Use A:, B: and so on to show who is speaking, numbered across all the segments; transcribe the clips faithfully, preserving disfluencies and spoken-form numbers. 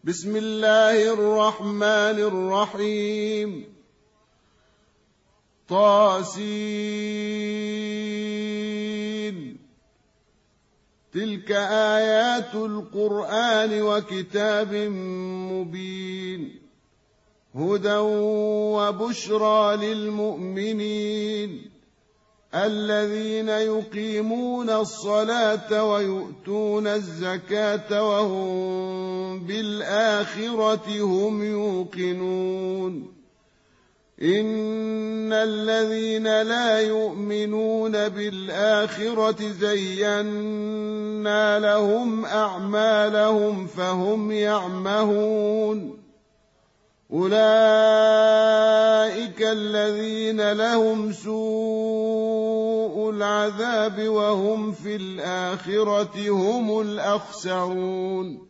A: بسم الله الرحمن الرحيم. طاسين. تلك آيات القرآن وكتاب مبين، هدى وبشرى للمؤمنين الذين يقيمون الصلاة ويؤتون الزكاة وهم بالآخرة هم يوقنون. إن الذين لا يؤمنون بالآخرة زينا لهم أعمالهم فهم يعمهون. أولئك الذين لهم سوء العذاب وهم في الآخرة هم الأخسرون.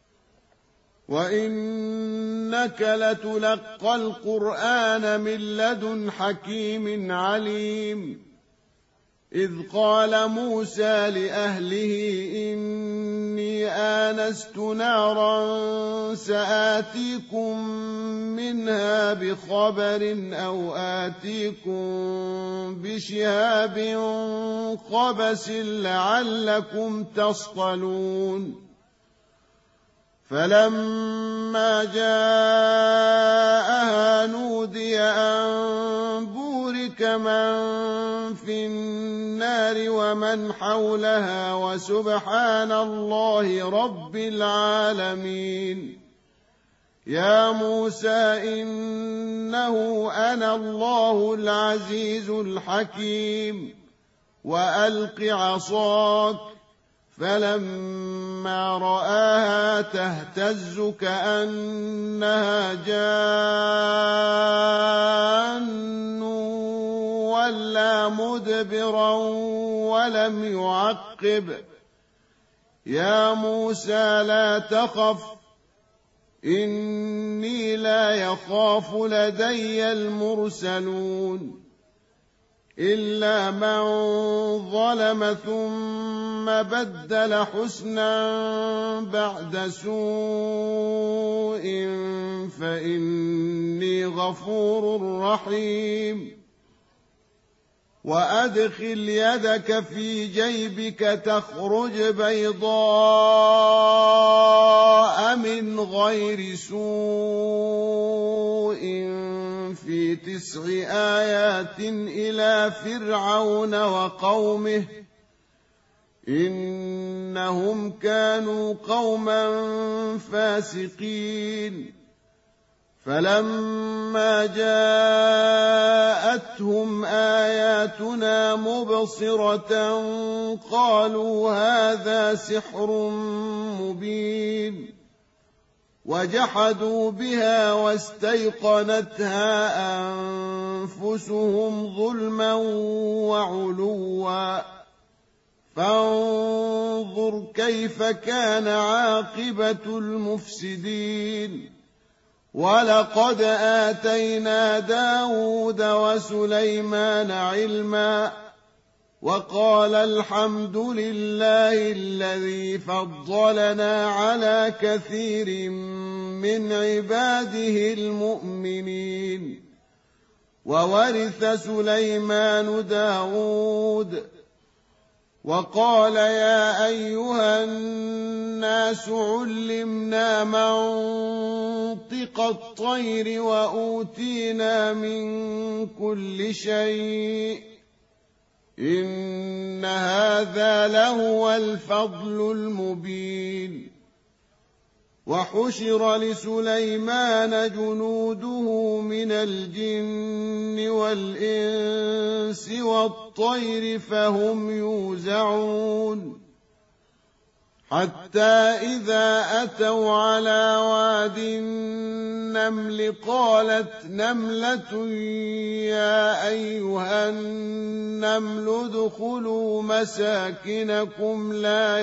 A: وإنك لتلقى القرآن من لدن حكيم عليم. إذ قال موسى لأهله إني آنست نارا سآتيكم منها بخبر أو آتيكم بشهاب قبس لعلكم تصطلون. فلما جاءها نودي أن بورك من في النار ومن حولها وسبحان الله رب العالمين. يا موسى إنه أنا الله العزيز الحكيم. وألق عصاك. فلما رآها تهتز كأنها جان ولا مدبرا ولم يعقب. يا موسى لا تخف إني لا يخاف لدي المرسلون إلا من ظلم ثم بدل حسنا بعد سوء فإني غفور رحيم. وأدخل يدك في جيبك تخرج بيضاء من غير سوء في تسع آيات إلى فرعون وقومه إنهم كانوا قوما فاسقين. فلما جاءتهم آياتنا مبصرة قالوا هذا سحر مبين. وجحدوا بها واستيقنتها أنفسهم ظلما وعلوا. فانظر كيف كان عاقبة المفسدين. ولقد آتينا داود وسليمان علما وقال الحمد لله الذي فضلنا على كثير من عباده المؤمنين. وورث سليمان داود. وقال يا أيها الناس علمنا منطق الطير وأوتينا من كل شيء إن هذا لهو الفضل المبين. وحشر لسليمان جنوده من الجن والإنس والطير فهم يوزعون. حتى إذا أتوا على واد النمل قالت نملة يا أيها النمل ادخلوا مساكنكم لا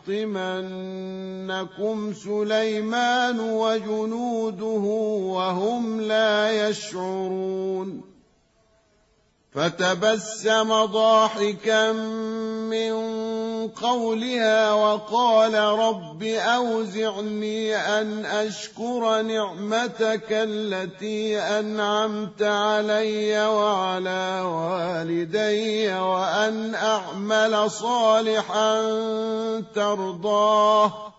A: يحطمنكم سليمان وجنوده وهم لا يشعرون. فتبسم ضاحكا من قولها وقال رب أوزعني أن أشكر نعمتك التي أنعمت علي وعلى والدي وأن أعمل صالحا ترضاه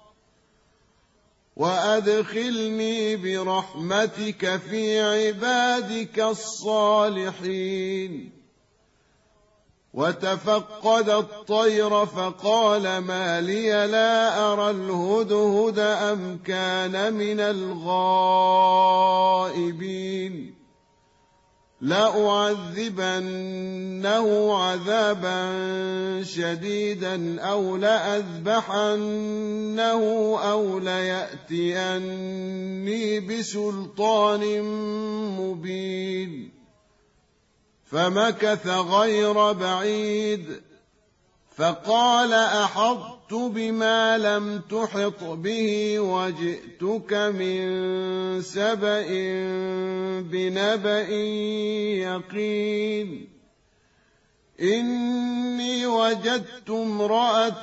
A: وأدخلني برحمتك في عبادك الصالحين. وتفقد الطير فقال ما لي لا أرى الهدهد أم كان من الغائبين لأعذبنه عذابا شديدا أو لأذبحنه أو ليأتيني بسلطان مبين. فمكث غير بعيد فقال أحطت بما لم تحط به وجئتك من سبأ بنبأ يقين. إني وجدت امرأة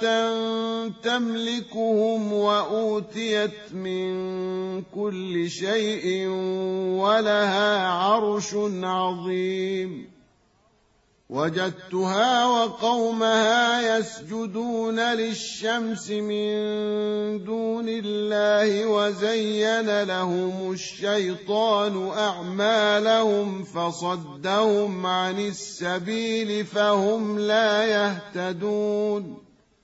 A: تملكهم وأوتيت من كل شيء ولها عرش عظيم. وجدتها وقومها يسجدون للشمس من دون الله وزين لهم الشيطان أعمالهم فصدهم عن السبيل فهم لا يهتدون.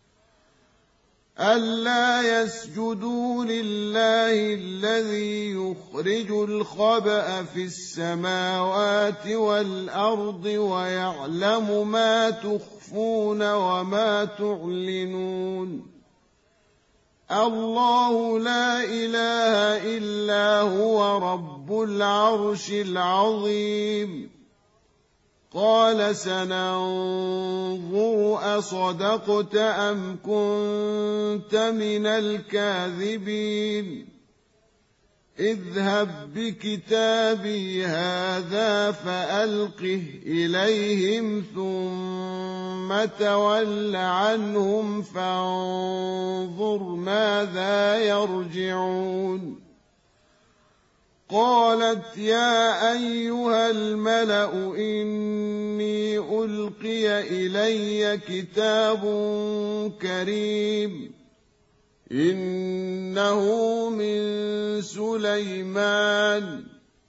A: ألا يسجدوا لله الذي يخرج الخبأ في السماوات والأرض ويعلم ما تخفون وما تعلنون. الله لا إله إلا هو رب العرش العظيم. قال سننظر أصدقت أم كنت من الكاذبين. اذهب بكتابي هذا فألقه إليهم ثم تول عنهم فانظر ماذا يرجعون. قالت يا أيها الملأ إني ألقي إلي كتاب كريم إنه من سليمان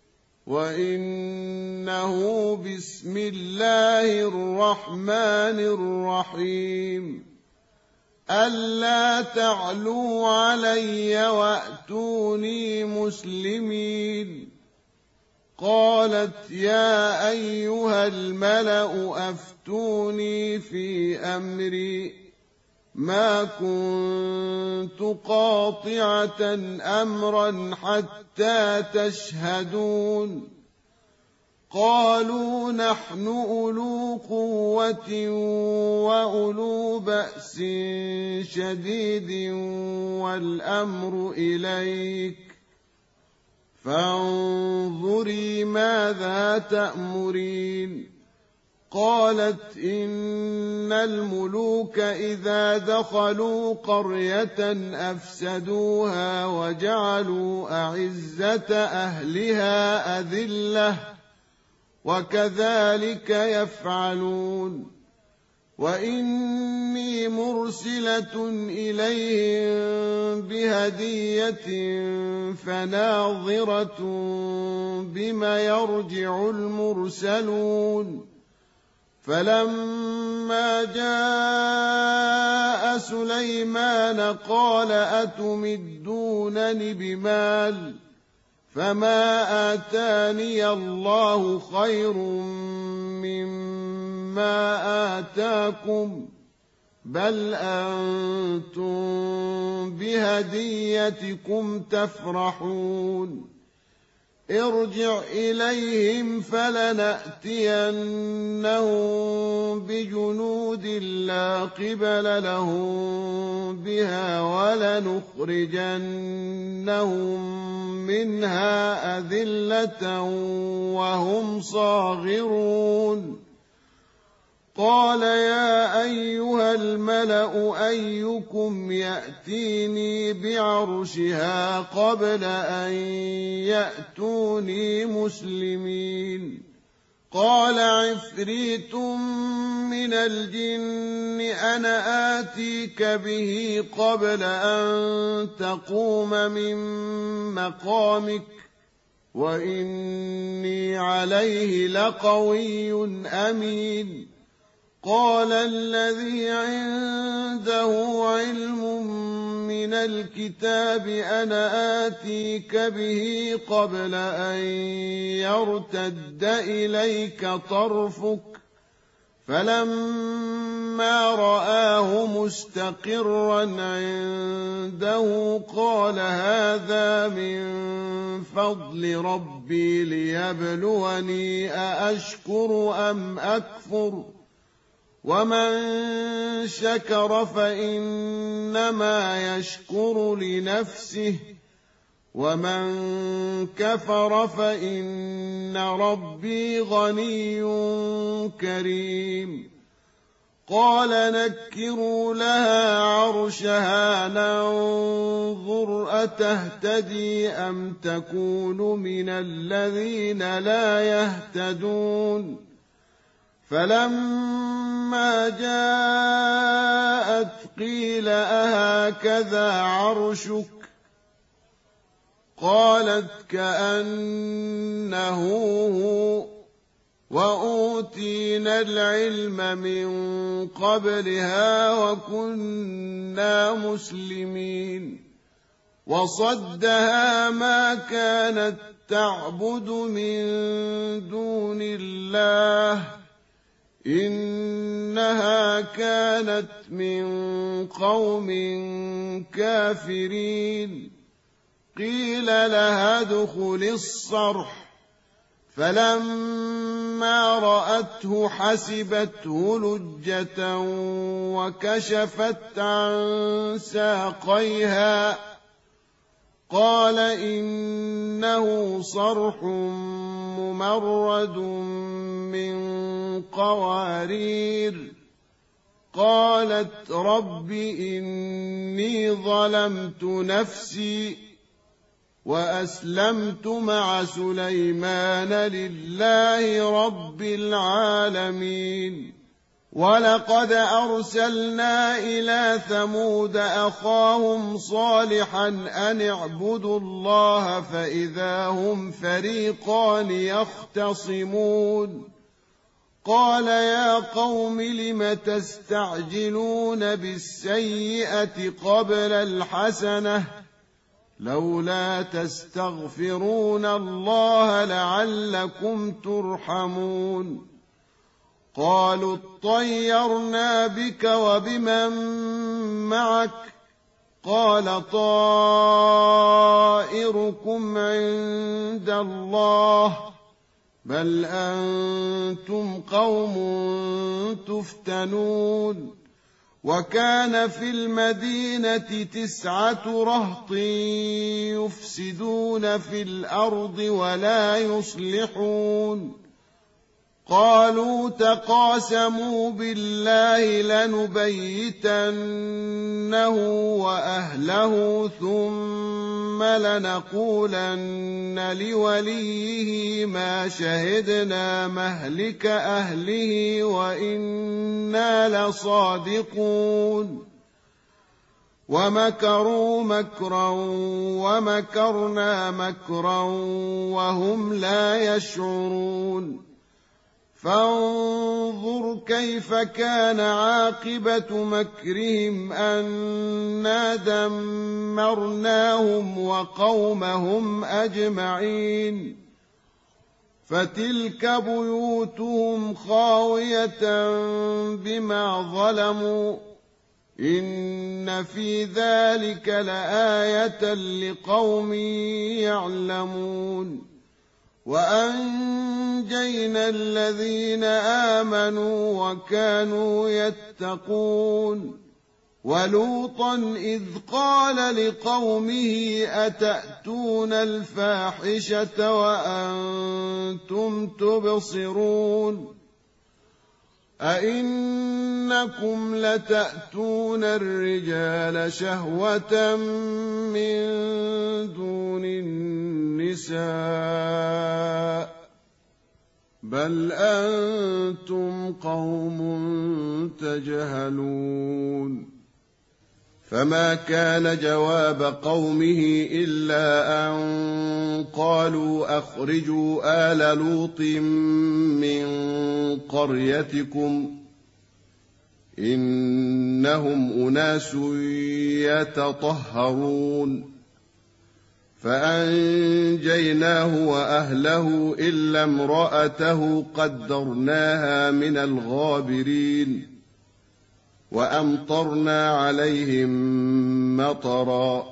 A: وإنه بسم الله الرحمن الرحيم. ألا تعلوا علي وأتوني مسلمين. قالت يا أيها الملأ أفتوني في أمري ما كنت قاطعة أمرا حتى تشهدون. قالوا نحن أولو قوة وأولو بأس شديد والأمر إليك فانظري ماذا تأمرين. قالت إن الملوك إذا دخلوا قرية أفسدوها وجعلوا أعزة أهلها أذلة وكذلك يفعلون. وإني مرسلة إليهم بهدية فناظرة بما يرجع المرسلون. فلما جاء سليمان قال أتمدونني بمال فما آتاني الله خير مما آتاكم بل أنتم بهديتكم تفرحون. ارجع إليهم فلنأتينهم بجنود لا قبل لهم بها ولنخرجنهم منها أذلة وهم صاغرون. قال يا أيها الملأ أيكم يأتيني بعرشها قبل أن يأتوني مسلمين قال عفريت من الجن أنا آتيك به قبل أن تقوم من مقامك وإني عليه لقوي أمين قال الذي عنده علم من الكتاب أنا آتيك به قبل أن يرتد إليك طرفك فلما رآه مستقرا عنده قال هذا من فضل ربي ليبلوني أأشكر أم أكفر ومن شكر فإنما يشكر لنفسه ومن كفر فإن ربي غني كريم قال نكروا لها عرشها ننظر أتهتدي أم تكون من الذين لا يهتدون فلما جاءت قيل أهكذا عرشك قالت كأنه هو وأوتينا العلم من قبلها وكنا مسلمين وصدها ما كانت تعبد من دون الله إنها كانت من قوم كافرين قيل لها ادخل الصرح فلما رأته حسبته لجة وكشفت عن ساقيها قال إنه صرح ممرد من قوارير قالت رب إني ظلمت نفسي وأسلمت مع سليمان لله رب العالمين ولقد أرسلنا إلى ثمود أخاهم صالحا أن اعبدوا الله فإذا هم فريقان يختصمون قال يا قوم لم تستعجلون بالسيئة قبل الحسنة لولا تستغفرون الله لعلكم ترحمون قالوا اطيرنا بك وبمن معك قال طائركم عند الله بل أنتم قوم تفتنون وكان في المدينة تسعة رهط يفسدون في الأرض ولا يصلحون قالوا تقاسموا بالله لنبيتنه وأهله ثم لنقولن لوليه ما شهدنا مهلك أهله وإنا لصادقون ومكروا مكرا ومكرنا مكرا وهم لا يشعرون فانظر كيف كان عاقبة مكرهم أنا دمرناهم وقومهم أجمعين فتلك بيوتهم خاوية بما ظلموا إن في ذلك لآية لقوم يعلمون وأنجينا الذين آمنوا وكانوا يتقون ولوطا إذ قال لقومه أتأتون الفاحشة وأنتم تبصرون أئنكم لتأتون الرجال شهوة من دون النساء بل أنتم قوم تجهلون فما كان جواب قومه إلا أن قالوا أخرجوا آل لوط من قريتكم إنهم أناس يتطهرون فأنجيناه وأهله إلا امرأته قدرناها من الغابرين وأمطرنا عليهم مطرا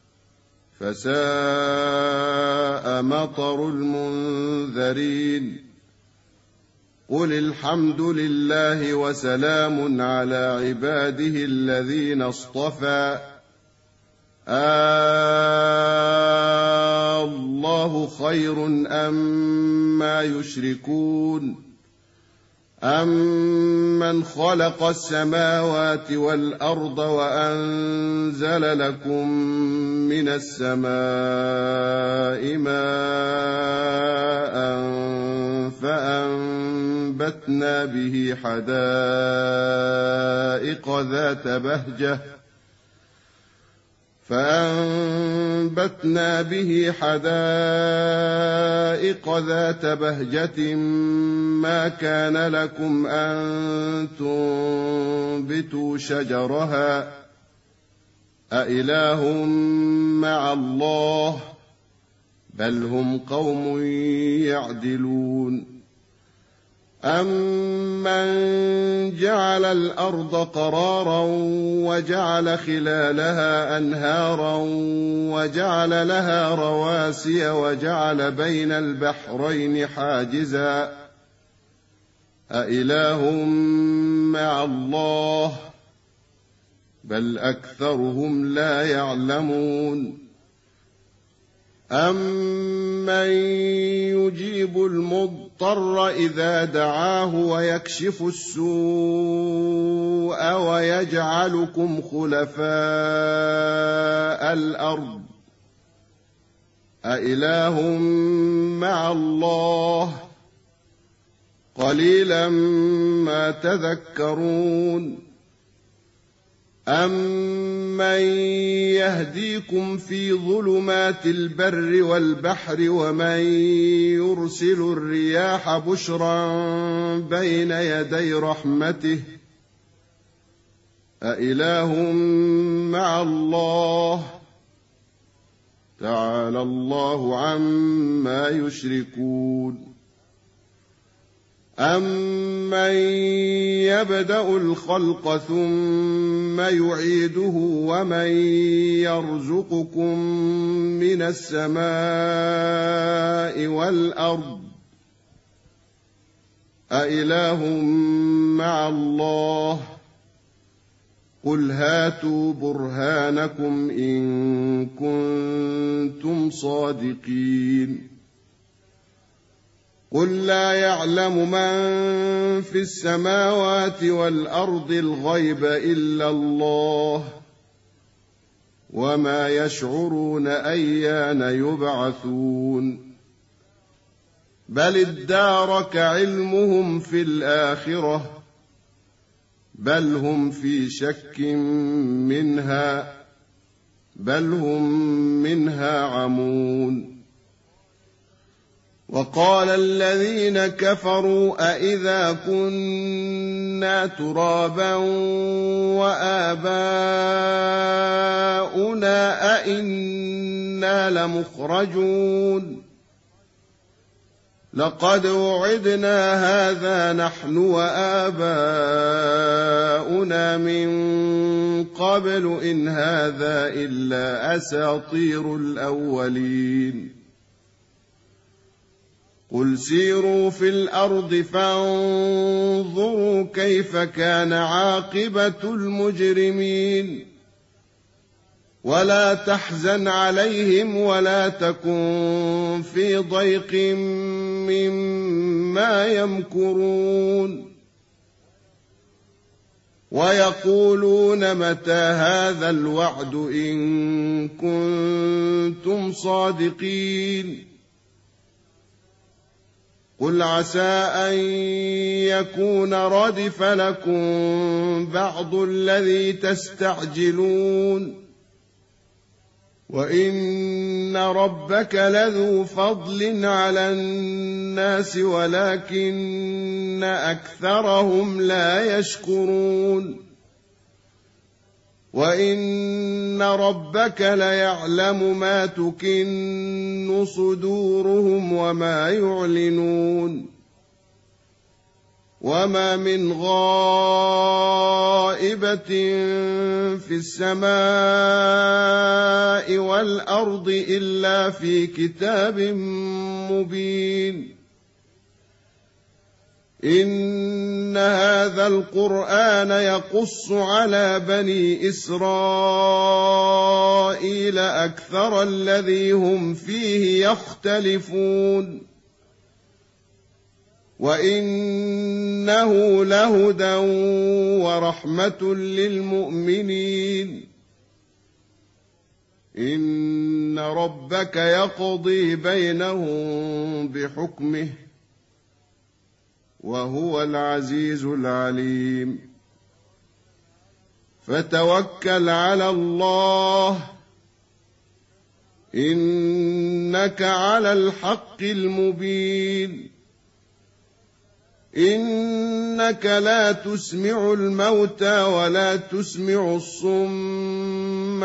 A: فساء مطر المنذرين قل الحمد لله وسلام على عباده الذين اصطفى آه الله خير أما يشركون أمن خلق السماوات والأرض وأنزل لكم من السماء ماء فأنبتنا به حدائق ذات بهجة فأنبتنا به حدائق ذات بهجة ما كان لكم أن تنبتوا شجرها أإله مع الله بل هم قوم يعدلون أمن جعل الأرض قرارا وجعل خلالها أنهارا وجعل لها رواسي وجعل بين البحرين حاجزا أإله مع الله بل أكثرهم لا يعلمون أمن يجيب المضطر إذا دعاه ويكشف السوء ويجعلكم خلفاء الأرض أإله مع الله قليلا ما تذكرون أمن يهديكم في ظلمات البر والبحر ومن يرسل الرياح بشرا بين يدي رحمته أإله مع الله تعالى الله عما يشركون أمن يبدأ الخلق ثم يعيده ومن يرزقكم من السماء والأرض أإله مع الله قل هاتوا برهانكم إن كنتم صادقين قل لا يعلم من في السماوات والأرض الغيب إلا الله وما يشعرون أيان يبعثون بل ادارك علمهم في الآخرة بل هم في شك منها بل هم منها عمون وقال الذين كفروا أئذا كنا ترابا وآباؤنا أئنا لمخرجون لقد وعدنا هذا نحن وآباؤنا من قبل إن هذا إلا أساطير الأولين قل سيروا في الأرض فانظروا كيف كان عاقبة المجرمين ولا تحزن عليهم ولا تكن في ضيق مما يمكرون ويقولون متى هذا الوعد إن كنتم صادقين قل عسى أن يكون ردف لكم بعض الذي تستعجلون وإن ربك لذو فضل على الناس ولكن أكثرهم لا يشكرون وإن ربك ليعلم ما تكن صدورهم وما يعلنون وما من غائبة في السماء والأرض إلا في كتاب مبين إن هذا القرآن يقص على بني إسرائيل أكثر الذي هم فيه يختلفون وإنه لهدى ورحمة للمؤمنين إن ربك يقضي بينهم بحكمه وهو العزيز العليم فتوكل على الله إنك على الحق المبين إنك لا تسمع الموتى ولا تسمع الصم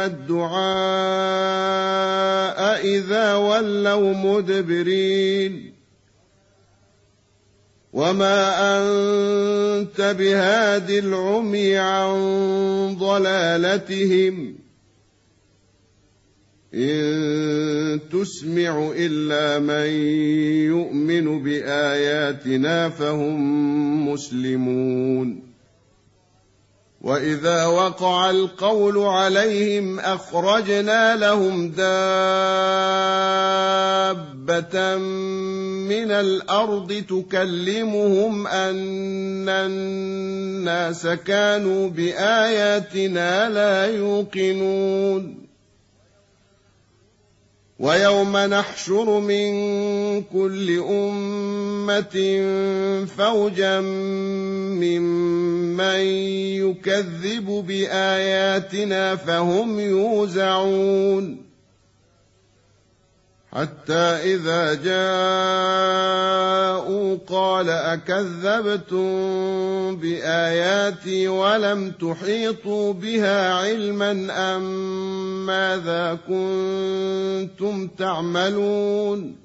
A: الدعاء إذا ولوا مدبرين وما أنت بهاد العمي عن ضلالتهم إن تسمع إلا من يؤمن بآياتنا فهم مسلمون وإذا وقع القول عليهم أخرجنا لهم دابة من الأرض تكلمهم أن الناس كانوا بآياتنا لا يوقنون ويوم نحشر من كل أمة فوجا ممن يكذب بآياتنا فهم يوزعون حتى إذا جاءوا قال أكذبتم بآياتي ولم تحيطوا بها علما أم ماذا كنتم تعملون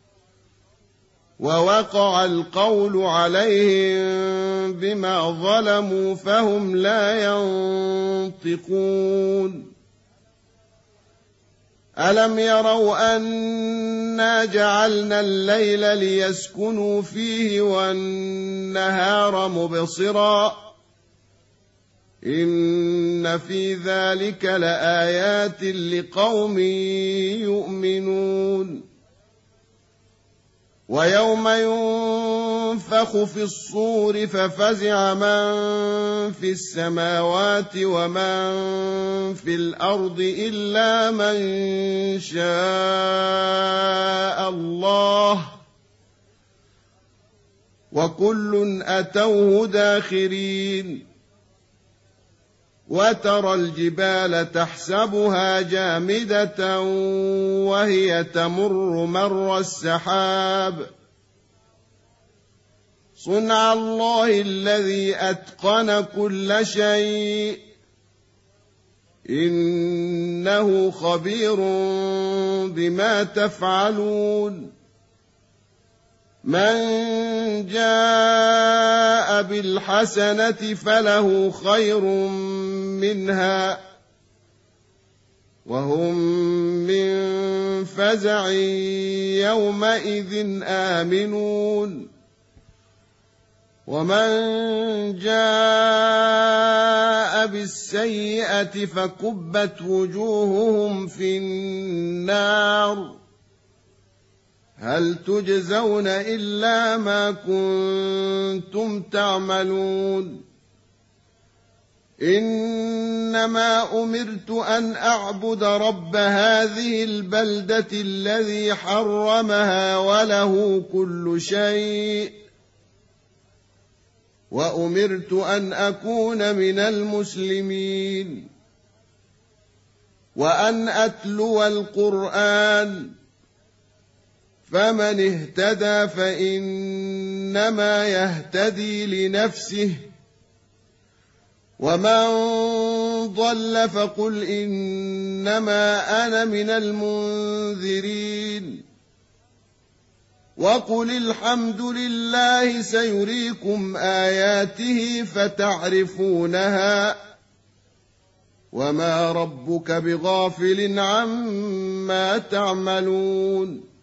A: ووقع القول عليهم بما ظلموا فهم لا ينطقون ألم يروا أنا جعلنا الليل ليسكنوا فيه والنهار مبصرا إن في ذلك لآيات لقوم يؤمنون ويوم ينفخ في الصور ففزع من في السماوات ومن في الأرض إلا من شاء الله وكل أتوه داخرين وترى الجبال تحسبها جامدة وهي تمر مر السحاب صنع الله الذي أتقن كل شيء إنه خبير بما تفعلون من جاء بالحسنة فله خير منها وهم من فزع يومئذ آمنون ومن جاء بالسيئة فكبت وجوههم في النار هل تجزون إلا ما كنتم تعملون إنما أمرت أن أعبد رب هذه البلدة الذي حرمها وله كل شيء وأمرت أن أكون من المسلمين وأن أتلو القرآن فمن اهتدى فإنما يهتدي لنفسه ومن ضل فقل إنما أنا من المنذرين وقل الحمد لله سيريكم آياته فتعرفونها وما ربك بغافل عما تعملون